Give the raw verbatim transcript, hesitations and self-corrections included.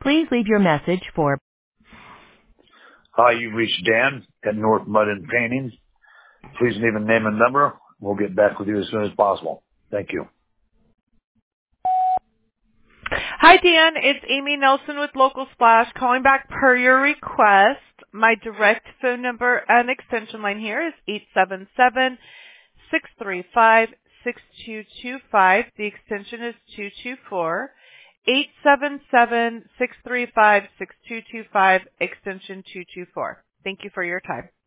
Please leave your message for... Hi, you've reached Dan at North Mud and Paintings. Please leave a name and number. We'll get back with you as soon as possible. Thank you. Hi, Dan. It's Amy Nelson with Local Splash calling back per your request. My direct phone number and extension line here is eight seven seven, six three five, six two two five. The extension is two two four. eight seven seven, six three five, six two two five, extension two two four. Thank you for your time.